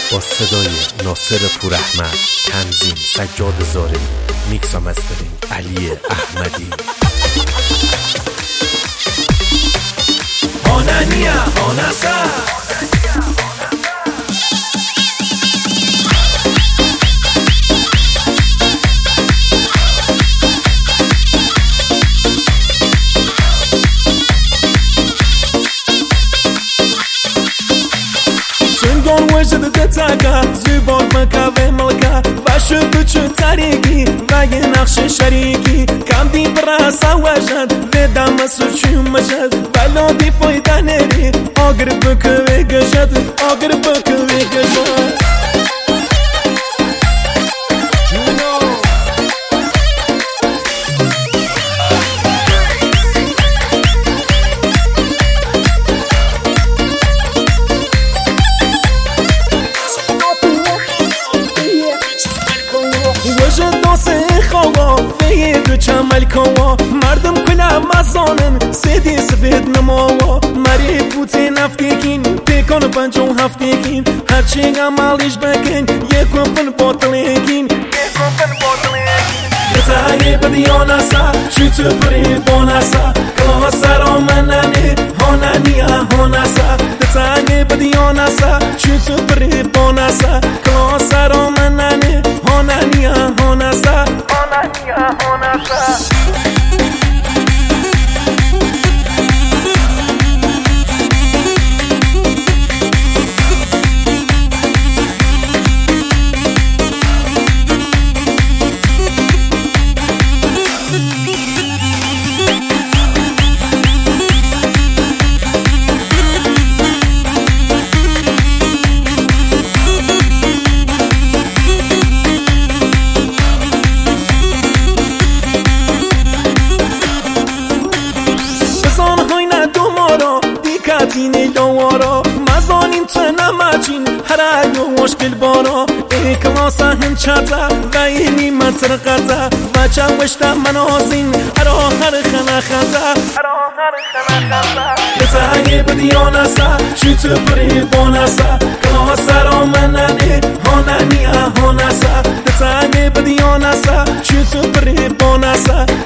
با صدای ناصر پوراحمد، تنظیم سجاد زارعی، میکس و مسترینگ علی احمدی. هانانیا هاناسا سنگان وجد دتاکا زیبان مکاوه ملکا و شبچو تاریکی و یه نقش شریکی کم دی براسا وجد و دام سرچو مجد ولو دی فایده نری آگر بکوه گجد آگر بکوه گجد وجد داسه خوا وید چمل کوا مردم کلا مزانن سیدی سفید نماوا مری بوتی نفتیکین پیکان پنجو هفتیکین هرچی گمالیش بکن یکوپن باتلیکین بتایی بدیانسا چوتو بری بونسا کلاسرا مننی هانانیا هاناسا بتایی بدیانسا چوتو بری بونسا کلاسرا مننی هانانیا هاناسا هانانیا هاناسا دینی دوارا مزانین تو نماچین هر ایو مشکل بارا ای کلاس هم چاتا و اینی منطقتا و چاوشتا منازین هر خنا خطا بتایی بدیانسا چوتو بری بونسا کلاس را مننی هانانیا هاناسا بتایی بدیانسا چوتو بری بونسا